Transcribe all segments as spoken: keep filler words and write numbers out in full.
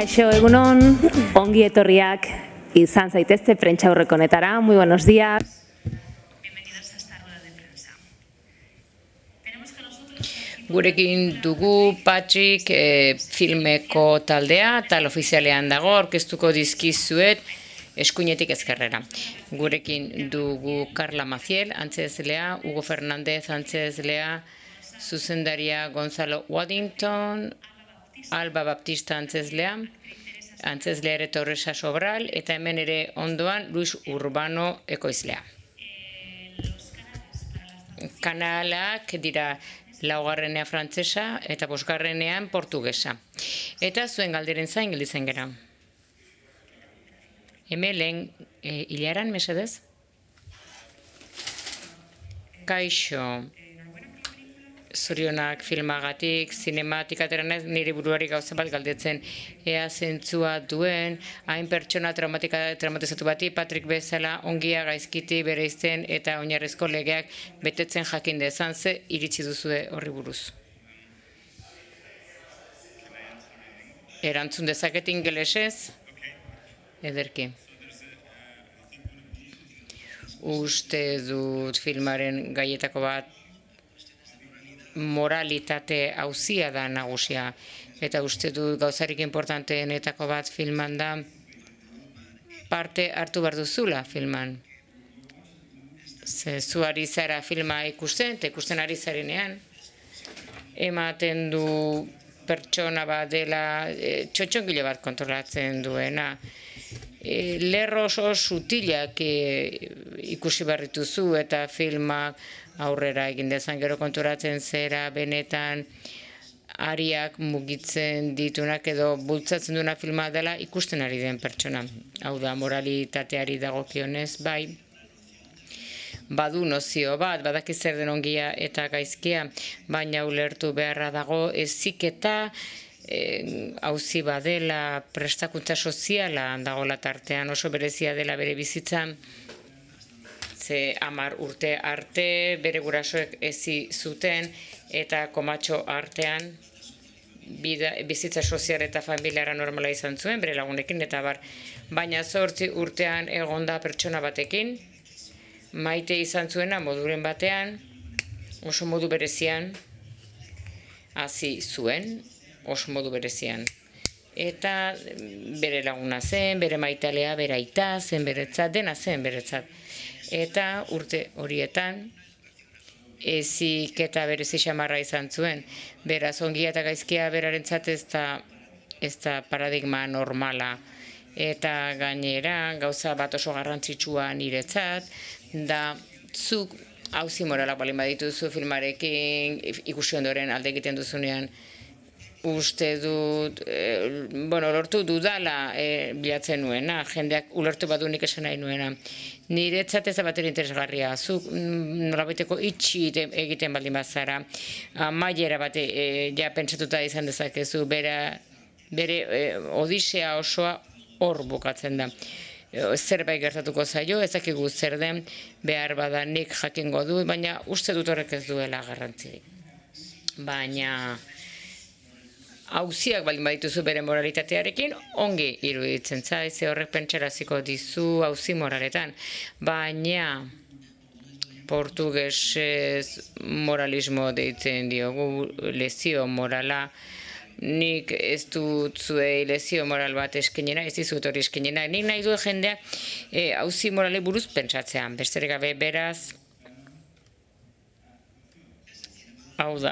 Kaixo, egunon, ongi etorriak izan zaitezte prentsaurreko honetara. Muy buenos días. Bienvenidos a esta rueda de prensa. Tenemos que nosotros... Gurekin dugu Patrick eh, filmeko taldea, tal ofizialean dago, aurkeztuko dizkizuet eskuinetik ezkerrera. Gurekin dugu Carla Maciel, antzezlea, Hugo Fernández, antzezlea, zuzendaria Gonzalo Waddington, Alba Baptista antzezlea, antzezlea ere Torresa Sobral, eta hemen ere ondoan Luis Urbano ekoizlea. Kanalak dira laugarrenea frantsesa eta bosgarrenean portugesa. Eta zuen galderen zain gelditzen gera. Hemen lehen e, hilaran, mesedez? Kaixo, zorionak filmagatik, zinematik ateranez, nire buruari gauza bat galdetzen ea zentzua duen, hain pertsona traumatizatu bati, Patrick bezala ongia gaizkiti bereizten eta oinarrizko legeak betetzen jakin dezan, ze iritsi duzue horri buruz. Erantzun dezaket ingelesez? Ederki. Uste dut filmaren gaietako bat moralitate auzia da nagusia. Eta uste dut gauzarik importanteenetako bat filman da parte hartu behar duzula filman. Ze zu ari zara filma ikusten, eta ikusten ari zarenean, ematen du pertsona bat dela e, txotxongile bat kontrolatzen duena. E, lerro oso sutilak e, ikusi barrituzu eta filmak aurrera egin dezan gero konturatzen zera benetan ariak mugitzen ditunak edo bultzatzen duna filma dela ikusten ari den pertsona. Hau da, moralitateari dagokionez, bai, badu nozio bat, badaki zer den ongia eta gaizkia, baina ulertu beharra dago heziketa auzi badela, prestakuntza soziala dagoela tartean, oso berezia dela bere bizitzan, ze hamar urte arte bere gurasoek ezi zuten eta komatxo artean bida, bizitza sozial eta familiara normala izan zuen, bere lagunekin eta bar. Baina zortzi urtean egonda pertsona batekin, maite izan zuena moduren batean, oso modu berezian, hasi zuen, oso modu berezian. Eta bere laguna zen, bere maitalea, bere aita zen beretzat, dena zen beretzat. Eta urte horietan, ezik eta berezi xamarra izan zuen. Beraz, ongia eta gaizkia berarentzat ez da, ez da paradigma normala. Eta gainera, gauza bat oso garrantzitsua niretzat, da zuk auzi moralak balin badituzu filmarekin, ikusi ondoren alde egiten duzunean, uste dut, e, bueno, lortu dudala e, bilatzen nuena, jendeak ulertu badunik esan nahi nuena. Niretzat ez da batera interesgarria, zuk nolabaiteko itxi egiten baldin bazara, amaiera bate e, ja pentsatuta izan dezakezu, bera, bere e, odisea osoa hor bukatzen da. Zerbait gertatuko zaio, ez dakigu zer den, behar bada nik jakingo du, baina uste dut horrek ez duela garrantzirik. Baina auziak baldin badituzu bere moralitatearekin, ongi iruditzen zaiz, ze horrek pentsaraziko dizu auzi moraletan. Baina portugesez moralismo deitzen diogu, lezio morala, nik ez dut zuei lezio moral bat eskenena, ez dizut hori eskenena, nik nahi du jendeak e, auzi morale buruz pentsatzean, besterik gabe beraz, hau da,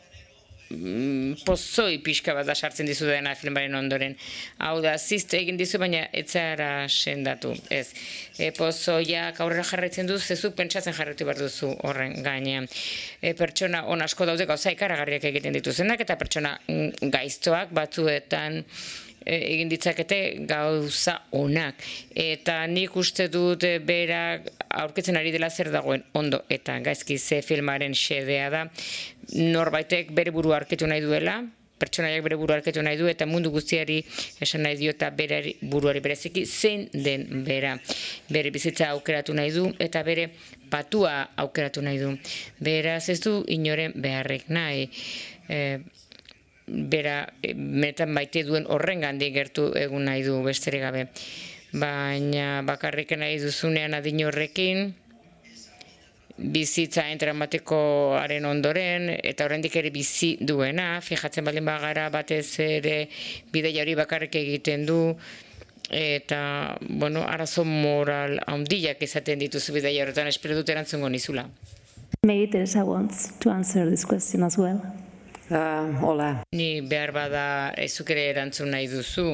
pozoi pixka bat da sartzen dizu dena filmaren ondoren. Hau da, zizte egin dizu, baina etzara sendatu. Ez, e, pozoiak aurrera jarraitzen du, zezuk pentsatzen jarraitu behar duzu horren gainean. E, pertsona on asko daude gauza ikaragarriak egiten dituzenak, eta pertsona gaiztoak batzuetan egin ditzakete gauza onak. Eta nik uste dut berak aurkitzen ari dela zer dagoen ondo eta gaizki ze filmaren xedea da. Norbaitek bere burua aurkitu nahi duela, pertsonaiak bere burua aurkitu nahi du, eta mundu guztiari esan nahi dio eta bere buruari bereziki zein den bera. Bere bizitza aukeratu nahi du eta bere patua aukeratu nahi du. Beraz ez du inoren beharrek nahi. E, bera metan maite duen horrengandik gertu egun nahi du besterik gabe. Baina bakarrik nahi duzunean adin horrekin, bizitza entramatekoaren ondoren, eta oraindik ere bizi duena, fijatzen baldin bagara batez ere bidaia hori bakarrik egiten du, eta, bueno, arazo moral handiak izaten dituzu bidaia horretan, espero dut erantzungo nizula. Maybe Teresa wants to answer this question as well. Uh, hola. Ni behar bada ezuk ere erantzun nahi duzu.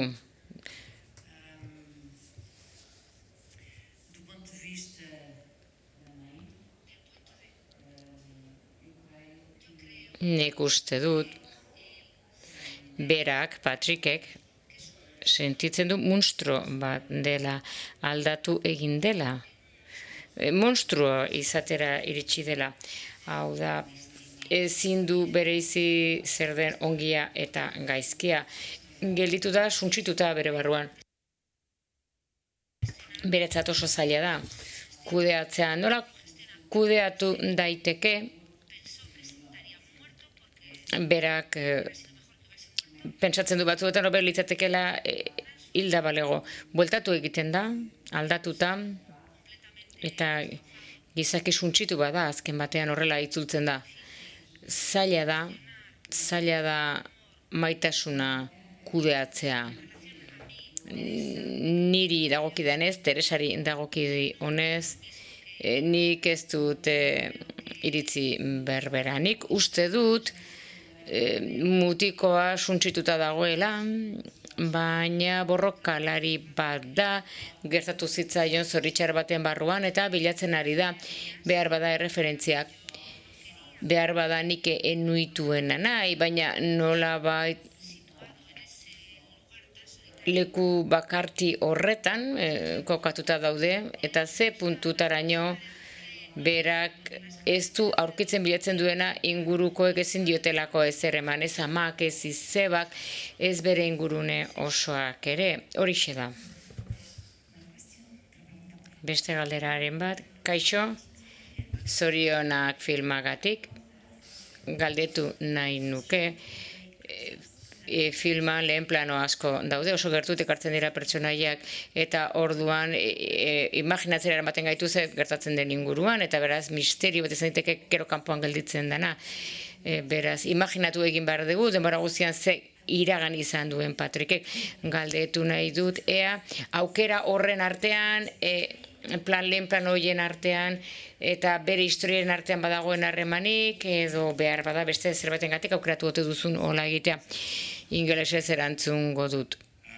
Nik uste dut, berak, Patrickek, sentitzen du monstro bat dela, aldatu egin dela. Monstruo izatera iritsi dela. Hau da, ezin du bereizi zer den ongia eta gaizkia. Gelditu da, suntsituta bere barruan. Beretzat oso zaila da. Kudeatzea, nola kudeatu daiteke, berak eh, pentsatzen du batzuetan hobea litzatekeela eh, hilda balego. Bueltatu egiten da, aldatuta, eta gizaki suntsitu bada, azken batean horrela itzultzen da. Zaila da, zaila da maitasuna kudeatzea. Niri dagokidanez, Teresari dagokidi honez, eh, nik ez dut eh, iritzi berbera. Nik uste dut, mutikoa suntsituta dagoela, baina borrokalari bat da, gertatu zitzaion zoritxar baten barruan, eta bilatzen ari da, behar bada erreferentziak. Behar bada nik enuituena nahi, baina nola bait leku bakarti horretan eh, kokatuta daude, eta ze puntutaraino berak ez du aurkitzen bilatzen duena ingurukoek ezin diotelako ezer eman, ez amak, ez izebak, ez bere ingurune osoak ere, horixe da. Beste galderaren bat, kaixo, zorionak filmagatik, galdetu nahi nuke, E, filman lehen plano asko daude, oso gertutik hartzen dira pertsonaiak, eta orduan e, e, imaginatzera eramaten gaitu ze gertatzen den inguruan, eta beraz misterio bat izan daiteke gero kanpoan gelditzen dena. E, beraz, imaginatu egin behar dugu, denbora guztian ze iragan izan duen Patrickek, galdetu nahi dut, ea aukera horren artean, e, plan lehen plan horien artean, eta bere historiaren artean badagoen harremanik, edo behar bada beste zerbaiten gatik aukeratu gote duzun hola egitea. Ingelesez erantzungo dut.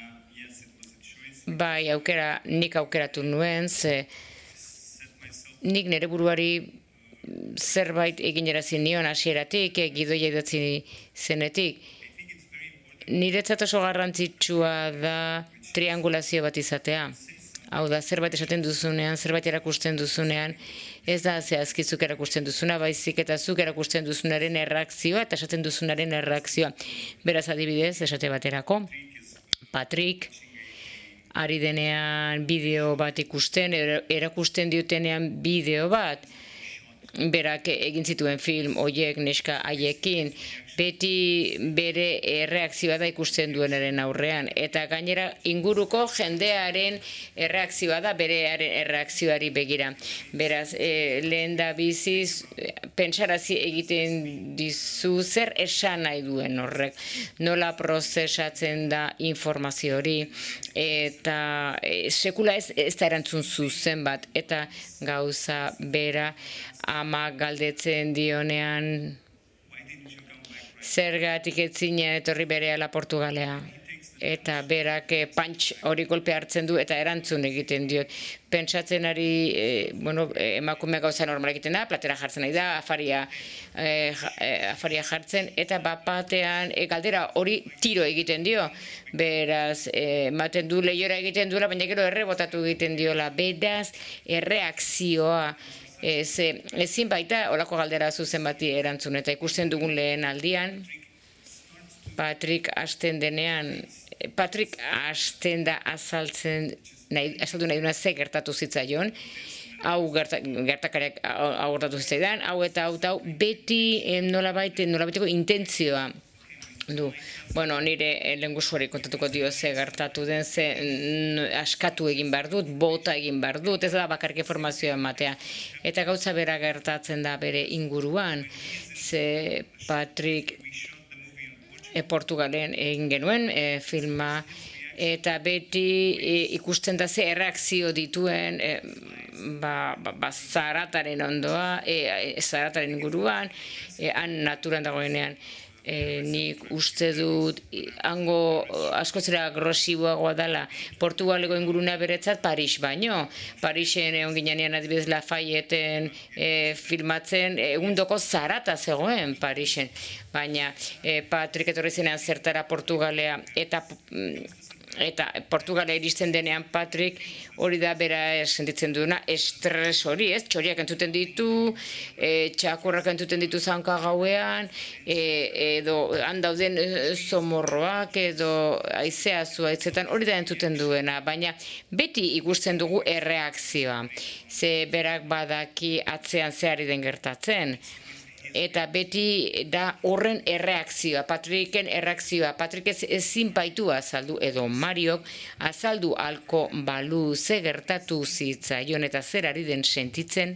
Bai, aukera, nik aukeratu nuen, ze nik nire buruari zerbait eginerazi nion hasieratik, gidoia idatzi zenetik. Niretzat oso garrantzitsua da triangulazio bat izatea. Hau da, zerbait esaten duzunean, zerbait erakusten duzunean, ez da zehazkizuk erakusten duzuna, baizik eta zuk erakusten duzunaren erreakzioa eta esaten duzunaren erreakzioa. Beraz adibidez, esate baterako, Patrick, ari denean bideo bat ikusten, erakusten diotenean bideo bat, berak egin zituen film hoiek neska haiekin, beti bere erreakzioa da ikusten duenaren aurrean, eta gainera inguruko jendearen erreakzioa da bere erreakzioari begira. Beraz, e, lehen da biziz, pentsarazi egiten dizu zer esan nahi duen horrek, nola prozesatzen da informazio hori, eta e, sekula ez, ez da erantzun zuzen bat, eta gauza bera ama galdetzen dionean zergatik etzina etorri berehala Portugalea. Eta berak punch hori kolpe hartzen du eta erantzun egiten diot. Pentsatzen ari, e, bueno, emakume gauza normal egiten da, platera jartzen nahi da, afaria, e, afaria jartzen, eta bapatean e, galdera hori tiro egiten dio. Beraz, ematen du lehiora egiten duela, baina gero errebotatu egiten diola. Beraz, erreakzioa. Ez, ezin baita olako galdera zuzen bati erantzun, eta ikusten dugun lehen aldian, Patrick hasten denean, Patrick hasten da azaltzen, nahi, azaldu nahi duna ze gertatu zitzaion, hau gertakariak hau gertatu zitzaidan, hau eta hau, hau beti nolabait, nolabaiteko intentzioa du. Bueno, nire lehengusuari kontatuko dio ze gertatu den, ze askatu egin behar dut, bota egin behar dut, ez da bakarrik informazioa ematea. Eta gauza bera gertatzen da bere inguruan, ze Patrick e, Portugalen egin genuen e, filma, eta beti e, ikusten da ze erreakzio dituen e, ba, ba, ba, zarataren ondoa, e, zarataren inguruan, e, han naturan dagoenean. E, nik uste dut hango askozera agresiboagoa dela Portugaleko ingurunea beretzat Paris baino. Parisen egon ginean adibidez Lafayeten e, filmatzen, egundoko zarata zegoen Parisen. Baina e, Patrick etorri zenean zertara Portugalea eta Eta Portugala iristen denean Patrick hori da bera sentitzen duena, estres hori, ez? Txoriak entzuten ditu, e, txakurrak entzuten ditu zaunka gauean, e, edo handauden zomorroak, edo aizea zuaitzetan, hori da entzuten duena, baina beti ikusten dugu erreakzioa, ze berak badaki atzean zehari den gertatzen. Eta beti da horren erreakzioa, Patricken erreakzioa. Patrick ez ezin baitu azaldu, edo Mariok azaldu alko balu ze gertatu zitzaion eta zer ari den sentitzen.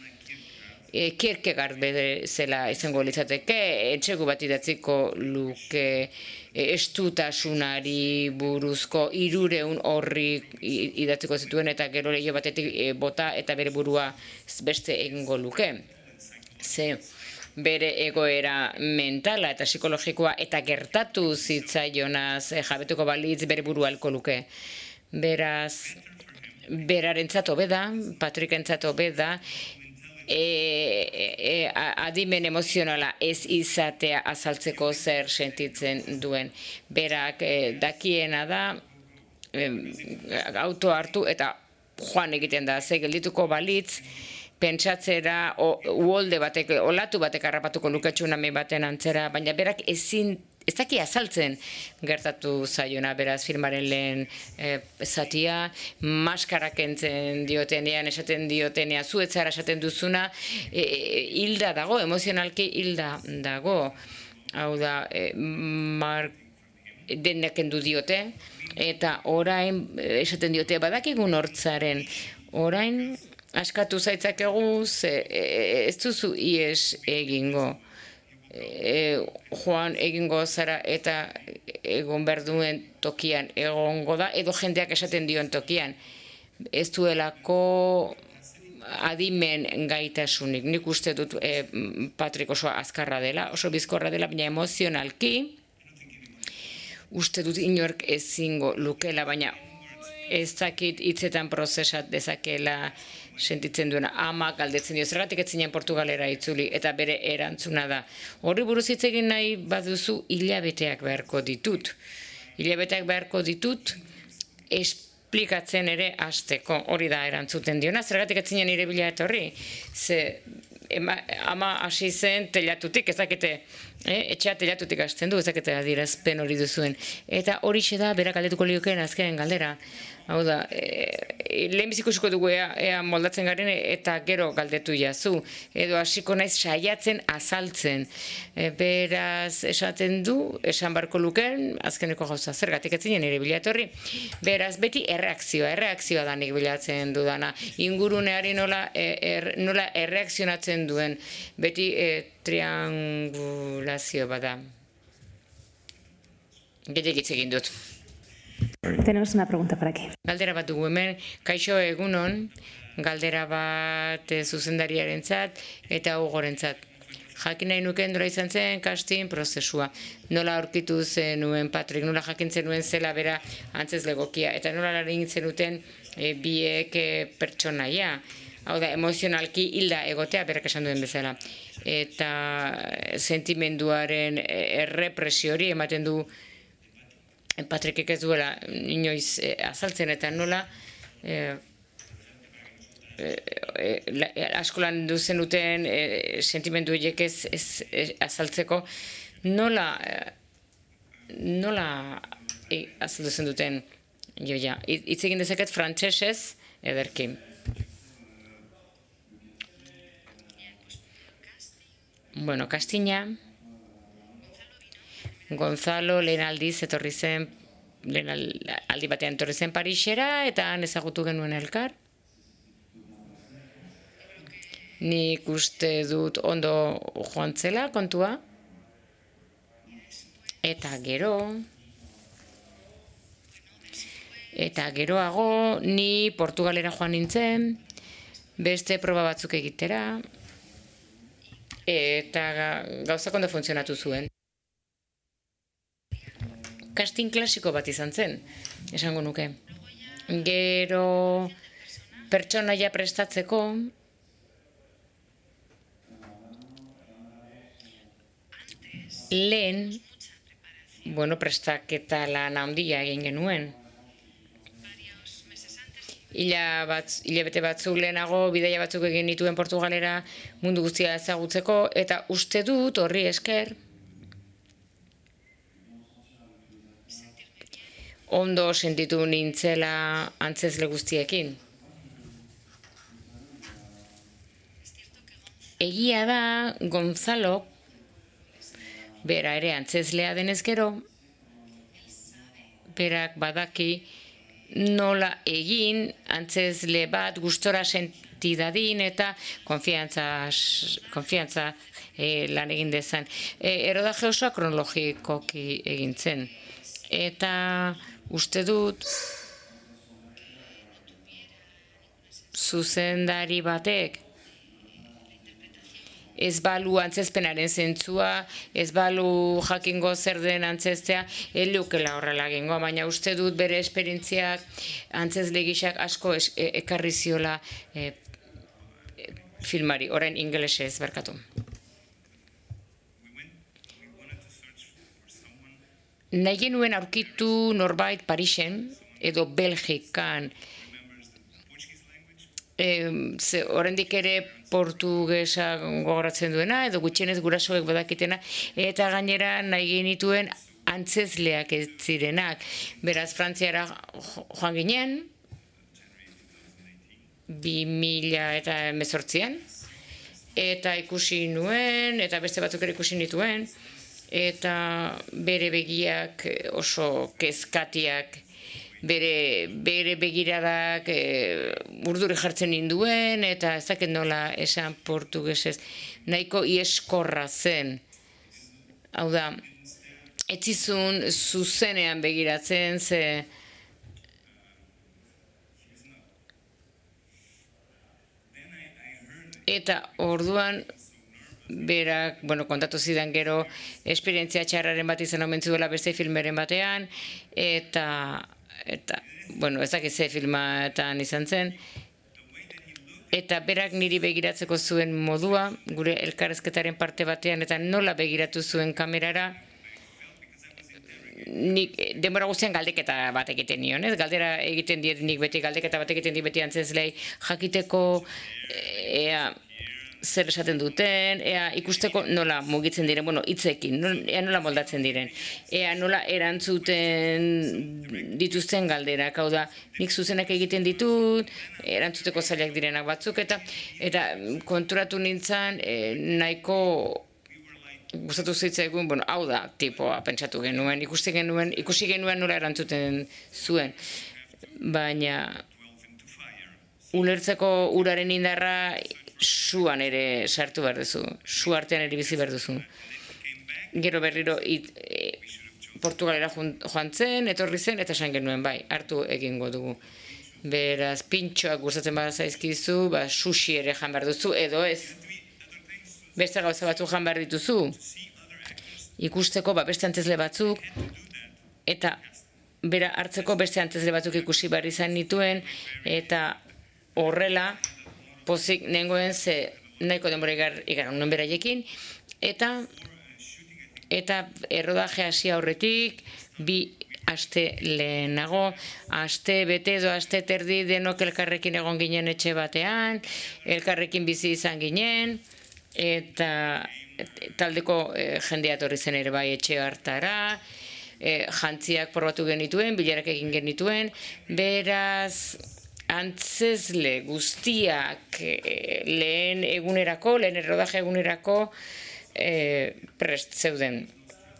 E, Kierkegaard bezala izango litzateke, etxegu bat idatziko luke e, estutasunari buruzko hirureun horri idatziko zituen eta gero leiho batetik e, bota eta bere burua beste egingo luke. Ze bere egoera mentala eta psikologikoa eta gertatu zitzaionaz jabetuko balitz bere burua alko luke. Beraz, berarentzat hobe da, Patrickentzat hobe da, e, e, adimen emozionala ez izatea azaltzeko zer sentitzen duen. Berak e, dakiena da, e, auto hartu eta joan egiten da, ze geldituko balitz, pentsatzera, uholde batek, olatu batek harrapatuko luke tsunami baten antzera, baina berak ezin, ez daki azaltzen gertatu zaiona, beraz filmaren lehen e, zatia, maskara kentzen diotenean, esaten diotenean, zuetzara esaten duzuna, e, hilda dago, emozionalki hilda dago. Hau da, e, mar, denak endu diote, eta orain esaten diote badakigun hortzaren, orain askatu zaitzakegu, ez duzu ies egingo. E, joan egingo zara eta egon behar duen tokian egongo da, edo jendeak esaten dion tokian. Ez duelako adimen gaitasunik. Nik uste dut e, Patrick oso azkarra dela, oso bizkorra dela, baina emozionalki uste dut inork ezingo lukela, baina ez dakit hitzetan prozesat dezakela sentitzen duena. Ama galdetzen dio, zergatik ez zinen Portugalera itzuli, eta bere erantzuna da. Horri buruz hitz egin nahi baduzu hilabeteak beharko ditut. Hilabeteak beharko ditut esplikatzen ere hasteko. Hori da erantzuten diona, zergatik ez zinen nire bila etorri. Ze Ema, ama hasi zen telatutik, ezakete, eh? etxea telatutik hasten du, ezakete adierazpen hori duzuen. Eta horixe da, berak galdetuko liokeen azken galdera. Hau da, e, lehenbiziko ikusiko dugu ea, ea moldatzen garen eta gero galdetu jazu. Edo hasiko naiz saiatzen azaltzen. E, beraz, esaten du, esan barko luken, azkeneko gauza, zergatik ez zinen ere bilatorri. Beraz, beti erreakzioa, erreakzioa da nik bilatzen dudana. Inguruneari nola, er, nola erreakzionatzen duen, beti e, triangulazio bada. Gehiagitz egin dut. Tenemos una pregunta por aquí. Galdera bat dugu hemen, kaixo egunon, galdera bat zuzendariarentzat eta ugorentzat. Jakin nahi nuken nola izan zen casting prozesua. Nola aurkitu zenuen Patrick, nola jakintzen nuen zela bera antzez legokia, eta nola lan zenuten e, biek e, pertsonaia. Hau da, emozionalki hilda egotea, berak esan duen bezala. Eta sentimenduaren errepresio hori ematen du Patrickek ez duela inoiz e, azaltzen, eta nola e, e, e, askolan duzen duten e, sentimendu horiek ez, ez, ez azaltzeko, nola nola e, azaldu zen duten joia. Hitz egin dezaket frantsesez ederki. Bueno, castinga. Gonzalo lehen aldiz etorri zen, lehen aldi batean etorri zen Parisera, eta han ezagutu genuen elkar. Nik uste dut ondo joan zela kontua. Eta gero, eta geroago, ni Portugalera joan nintzen, beste proba batzuk egitera, eta gauzak ondo funtzionatu zuen. Casting klasiko bat izan zen, esango nuke. Gero pertsonaia prestatzeko, lehen, bueno, prestaketa lan handia egin genuen. Ila batz, hilabete batzuk lehenago, bidaia batzuk egin nituen Portugalera mundu guztia ezagutzeko, eta uste dut horri esker, ondo sentitu nintzela antzezle guztiekin. Egia da, Gonzalo, bera ere antzezlea denez gero, berak badaki nola egin antzezle bat gustora senti dadin eta konfiantza, konfiantza e, lan egin dezan. E, erodaje osoa kronologikoki egin zen. Eta uste dut zuzendari batek ez balu antzezpenaren zentzua, ez balu jakingo zer den antzeztea, elukela horrela egingo, baina uste dut bere esperientziak antzezle gisak asko es, e, ekarri ziola e, e, filmari, orain ingelesez barkatu. Nahi genuen aurkitu norbait Parisen edo Belgikan, e, ze, oraindik ere portugesa gogoratzen duena, edo gutxienez gurasoek badakitena, eta gainera nahi genituen antzezleak ez zirenak. Beraz, Frantziara joan ginen, bi mila eta hemezortzian, eta ikusi nuen, eta beste batzuk ere ikusi nituen, eta bere begiak oso kezkatiak, bere, bere begiradak e, urduri jartzen ninduen, eta ez dakit nola esan portugesez, nahiko ieskorra zen. Hau da, ez zizun zuzenean begiratzen, ze eta orduan berak, bueno, kontatu zidan gero esperientzia txarraren bat izan omen zuela beste filmeren batean, eta eta, bueno, ez dakit ze filmatan izan zen, eta berak niri begiratzeko zuen modua, gure elkarrezketaren parte batean, eta nola begiratu zuen kamerara, nik denbora guztian galdeketa bat egiten nion, ez? Galdera egiten diet nik beti, galdeketa bat egiten diet beti antzezlei, jakiteko ea zer esaten duten, ea ikusteko nola mugitzen diren, bueno, hitzekin, ea nola moldatzen diren, ea nola erantzuten dituzten galderak, hau da, nik zuzenak egiten ditut, erantzuteko zailak direnak batzuk, eta eta konturatu nintzen e, nahiko gustatu zitzaigun, bueno, hau da, tipoa pentsatu genuen, ikusi genuen, ikusi genuen nola erantzuten zuen, baina ulertzeko uraren indarra suan ere sartu behar duzu, su artean ere bizi behar duzu. Gero berriro it, e, Portugalera joan zen, etorri zen, eta esan genuen, bai, hartu egingo dugu. Beraz, pintxoak gustatzen bada zaizkizu, ba, sushi ere jan behar duzu, edo ez. Beste gauza batzuk jan behar dituzu. Ikusteko, ba, beste antzezle batzuk, eta bera hartzeko beste antzezle batzuk ikusi behar izan nituen, eta horrela, pozik nengoen ze nahiko denbora igar unen beraiekin, eta eta errodaje hasi aurretik, bi aste lehenago, aste bete edo aste terdi denok elkarrekin egon ginen etxe batean, elkarrekin bizi izan ginen, eta taldeko e, jendea etorri zen ere bai etxe hartara, e, jantziak probatu genituen, bilarak egin genituen, beraz, antzezle guztiak e, lehen egunerako, lehen errodaje egunerako e, prest zeuden.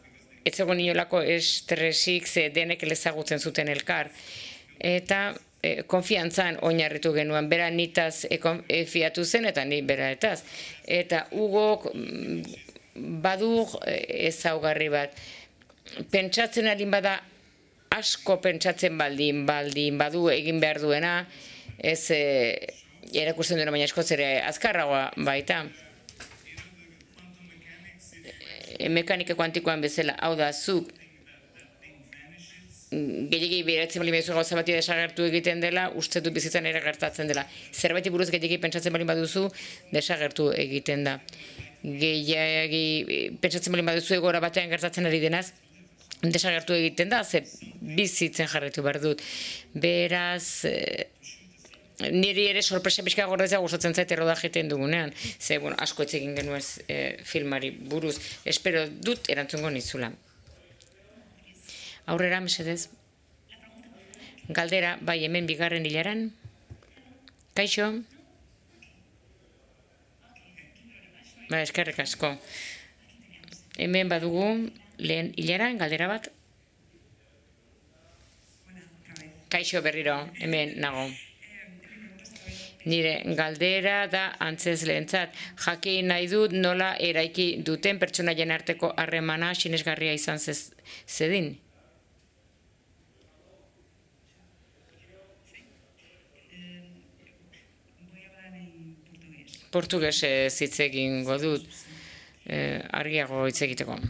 ez zegoen inolako estresik, ze denek ezagutzen zuten elkar. Eta e, konfiantzan oinarritu genuen, bera nitaz e, e, fiatu zen, eta ni bera etaz. Eta Hugok badu ezaugarri bat. Pentsatzen alin bada, asko pentsatzen baldin, baldin badu egin behar duena, ez e, erakusten duena baina askoz ere azkarragoa baita. E, mekanika kuantikoan bezala, hau da, zuk gehiagi beratzen baldin baduzu gauza bati desagertu egiten dela, uste du bizitzan ere gertatzen dela. Zerbaiti buruz gehiagi pentsatzen baldin baduzu, desagertu egiten da. Gehiagi pentsatzen baldin baduzu egoera batean gertatzen ari denaz, desagertu egiten da, ze bizitzen jarraitu behar dut. Beraz, niri ere sorpresa pixka gordeza gustatzen zait errodaje egiten dugunean. Ze, bueno, asko hitz egin genuen filmari buruz. Espero dut erantzungo nizula. Aurrera, mesedez. Galdera, bai, hemen bigarren hilaran. Kaixo? Ba, eskerrik asko. Hemen badugu lehen hilaran, galdera bat. Kaixo berriro, hemen nago. Nire galdera da antzez lehentzat. Jakin nahi dut nola eraiki duten pertsonaien arteko harremana sinesgarria izan zedin. Portugesez hitz egingo dut, argiago hitz egiteko.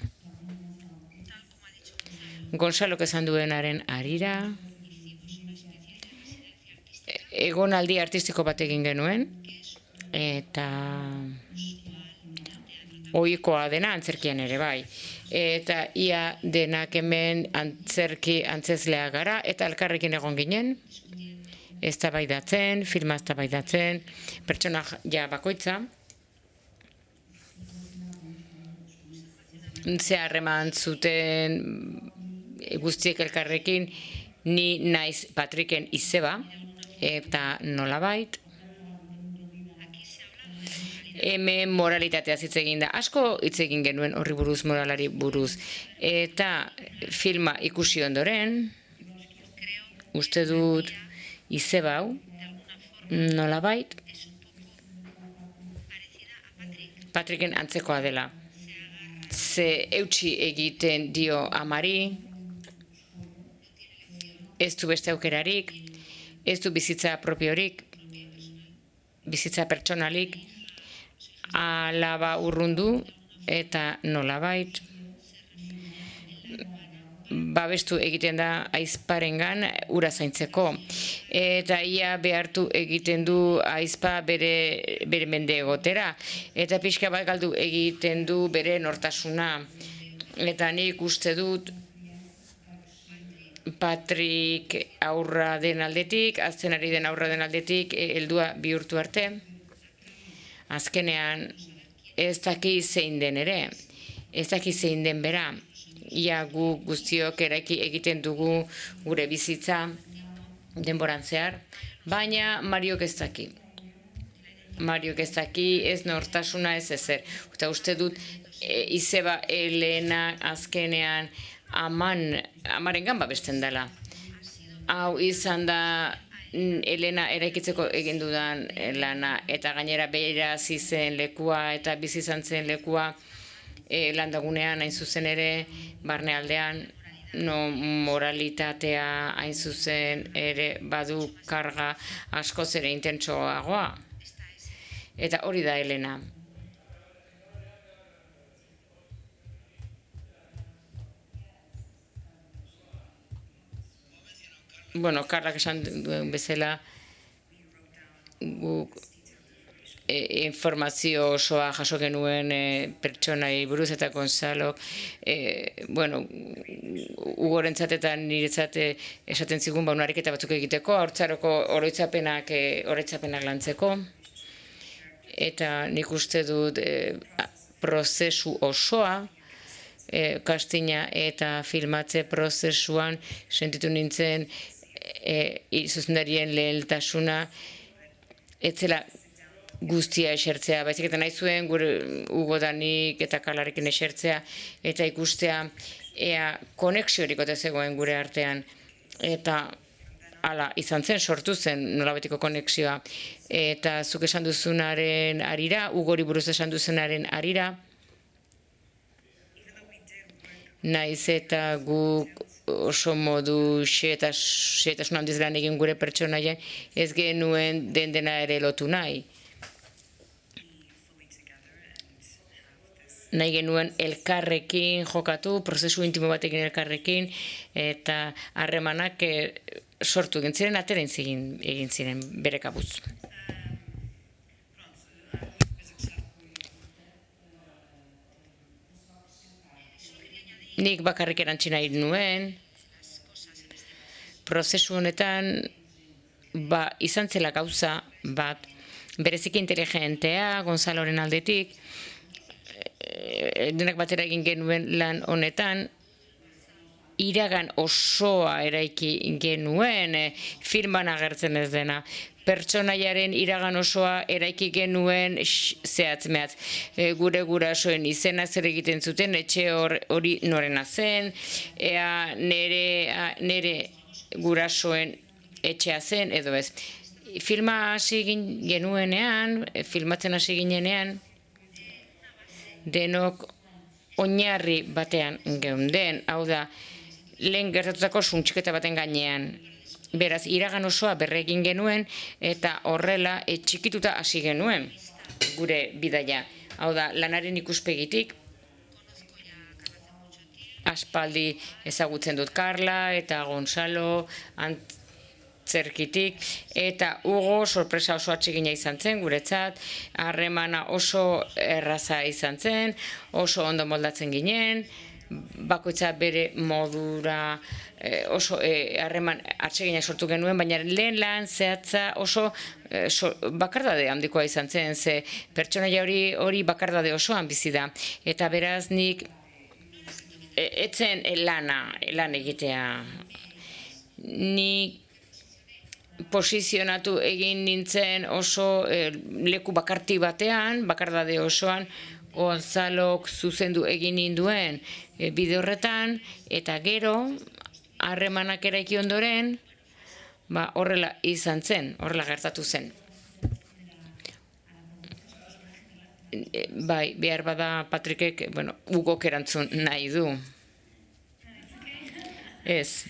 Gonzalok esan duenaren harira, egonaldi artistiko bat egin genuen, eta ohikoa dena antzerkian ere bai. Eta ia denak hemen antzerki antzezlea gara, eta elkarrekin egon ginen, eztabaidatzen, filma eztabaidatzen, pertsona ja bakoitza. Ze harreman zuten guztiek elkarrekin, ni naiz Patricken izeba, eta nolabait. Hemen moralitatea hitz egin da. Asko hitz egin genuen horri buruz, moralari buruz. Eta filma ikusi ondoren, uste dut izeba hau, nolabait, Patricken antzekoa dela. Ze eutsi egiten dio amari, ez du beste aukerarik, ez du bizitza propiorik, bizitza pertsonalik, alaba urrundu eta nolabait, babestu egiten da ahizparengan ura zaintzeko. Eta ia behartu egiten du ahizpa bere, bere mende egotera. Eta pixka bat galdu egiten du bere nortasuna. Eta nik uste dut Patrick aurra den aldetik, azkenari den aurra den aldetik, heldua bihurtu arte. Azkenean ez daki zein den ere, ez daki zein den bera. Ia gu guztiok eraiki egiten dugu gure bizitza denboran zehar, baina Mariok ez daki. Mariok ez daki, ez nortasuna ez ezer. Eta uste dut e, izeba Elena azkenean aman, amaren babesten dela. Hau izan da Elena eraikitzeko egin dudan lana, eta gainera behira zizen lekua eta bizi izan zen lekua, E, landagunean hain zuzen ere, barnealdean, no moralitatea hain zuzen ere badu karga askoz ere intentsoagoa. Eta hori da Elena. Bueno, Karlak esan duen bezala, guk informazio osoa jaso genuen pertsonai buruz eta Gonzalok, bueno, Ugorentzat eta niretzat esaten zigun ba ariketa batzuk egiteko, haurtzaroko oroitzapenak oroitzapenak lantzeko, eta nik uste dut prozesu osoa, kastina eta filmatze prozesuan sentitu nintzen zuzendarien lehentasuna, etzela guztia esertzea, baizik eta nahi zuen gure Ugo Danik eta Karlarekin esertzea, eta ikustea ea konexiorik ote zegoen gure artean, eta hala izan zen, sortu zen nolabetiko konexioa, eta zuk esan duzunaren arira, Ugori buruz esan duzunaren arira, naiz eta guk oso modu xehetasun handiz lan egin gure pertsonaien, ez genuen den dena ere lotu nahi. Nahi genuen elkarrekin jokatu, prozesu intimo batekin elkarrekin, eta harremanak sortu egin ziren, atera egin ziren bere kabuz. Nik bakarrik erantzi nahi nuen, prozesu honetan ba, izan zela gauza bat, bereziki inteligentea, Gonzaloren aldetik, denak batera egin genuen lan honetan, iragan osoa eraiki genuen, filman agertzen ez dena. Pertsonaiaren iragan osoa eraiki genuen zehatz-mehatz. Gure gurasoen izena zer egiten zuten, etxe hori norena zen, ea nere gurasoen etxea zen, edo ez. Filma hasi genuenean, filmatzen hasi ginenean, denok oinarri batean geunden, hau da, lehen gertatutako suntxiketa baten gainean. Beraz, iragan osoa berregin genuen eta horrela txikituta hasi genuen gure bidaia. Hau da, lanaren ikuspegitik, aspaldi ezagutzen dut Carla eta Gonzalo antzerkitik, eta Hugo sorpresa oso atsegina izan zen guretzat, harremana oso erraza izan zen, oso ondo moldatzen ginen, bakoitza bere modura oso harreman atseginak sortu genuen, baina lehen lan zehatza oso bakardade handikoa izan zen, ze pertsonaia hori hori bakardade osoan bizi da, eta beraz nik etzen lana, lan egitea. Nik posizionatu egin nintzen oso leku bakarti batean, bakardade osoan, Gonzalok zuzendu egin ninduen bide horretan, eta gero, harremanak eraiki ondoren, horrela izan zen, horrela gertatu zen. Bai, behar bada Patrickek, bueno, Hugok erantzun nahi du. Ez.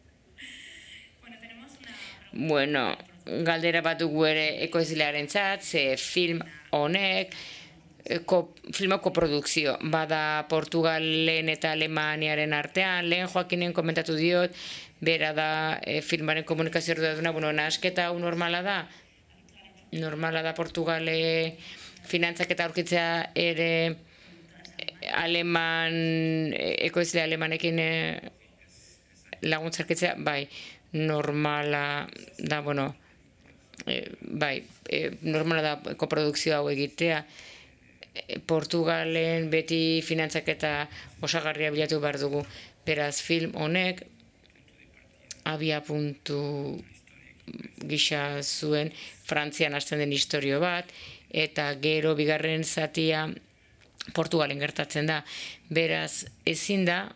Bueno, galdera bat dugu ere ekoizlearentzat, ze film honek, filma koprodukzio, bada Portugalen eta Alemaniaren artean, lehen Joakinen komentatu diot, bera da filmaren komunikazio arduraduna, bueno, nahasketa hau normala da, normala da Portugale finantzaketa aurkitzea ere aleman, ekoizle alemanekin laguntzarkitzea, bai, normala da, bueno, bai, normala da koprodukzio hau egitea, Portugalen beti finantzaketa osagarria bilatu behar dugu. Beraz, film honek abia puntu gisa zuen Frantzian hasten den istorio bat, eta gero bigarren zatia Portugalen gertatzen da. Beraz, ezin da,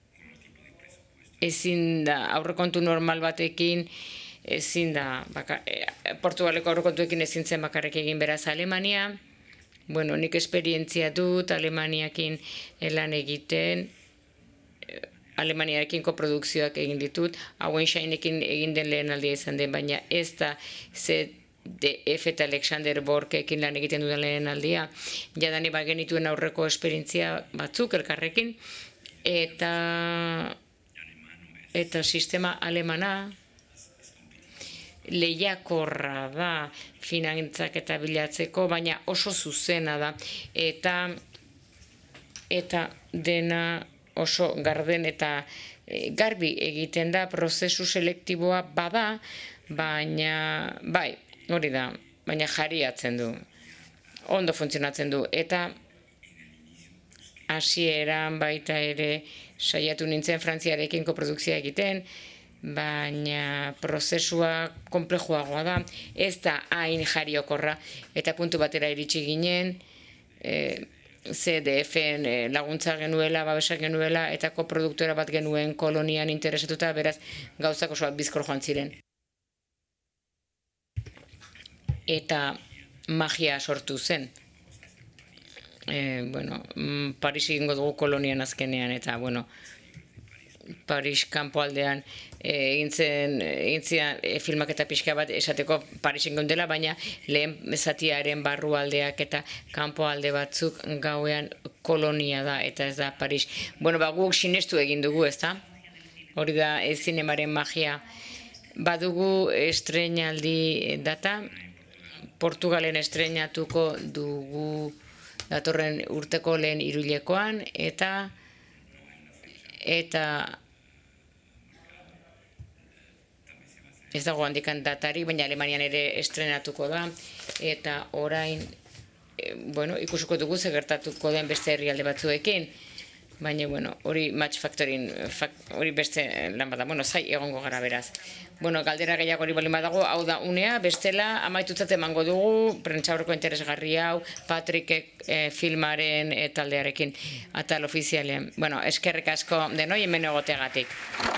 ezin da, aurrekontu normal batekin, ezin da, Portugaleko aurrekontuekin ezin zen bakarrik egin. Beraz, Alemania, bueno, nik esperientzia dut Alemaniakin lan egiten, Alemaniarekin koprodukzioak egin ditut, hauen Shinekin egin den lehen aldia izan den, baina ez da Z D F eta Alexander Borkekin lan egiten dudan lehen aldia. Jadani ba genituen aurreko esperientzia batzuk elkarrekin, eta eta sistema alemana lehiakorra da finantzak eta bilatzeko, baina oso zuzena da, eta eta dena oso garden eta garbi egiten da, prozesu selektiboa bada, baina, bai, hori da, baina jariatzen du, ondo funtzionatzen du, eta hasieran baita ere saiatu nintzen Frantziarekin koprodukzioa egiten, baina prozesua konplejoagoa da, ez da hain jariokorra, eta puntu batera iritsi ginen, C D F-en laguntza genuela, babesa genuela, eta koproduktora bat genuen kolonian interesatuta, beraz gauzak oso bizkor joan ziren. Eta magia sortu zen. E, bueno, Paris egingo dugu kolonian azkenean, eta, bueno, Paris kanpoaldean egin zen filmak eta pixka bat esateko Parisen geundela, baina lehen zatiaren barrualdeak eta kanpoalde batzuk gauean kolonia da, eta ez da Paris. Bueno, ba, guk sinestu egin dugu, ez da? Hori da, zinemaren magia. Badugu estreinaldi data, Portugalen estreinatuko dugu datorren urteko lehen hiruhilekoan, eta eta ez dago handikan datari, baina Alemanian ere estrenatuko da, eta orain, bueno, ikusiko dugu ze gertatuko den beste herrialde batzuekin, baina, bueno, hori Match Factoryn, hori beste lan bada, bueno, zai egongo gara beraz. Bueno, galdera gehiago hori balin badago, hau da unea, bestela, amaitutzat emango dugu, prentsaurreko interesgarri hau, Patrickek filmaren taldearekin, atal ofizialean. Bueno, eskerrik asko denoi hemen egoteagatik.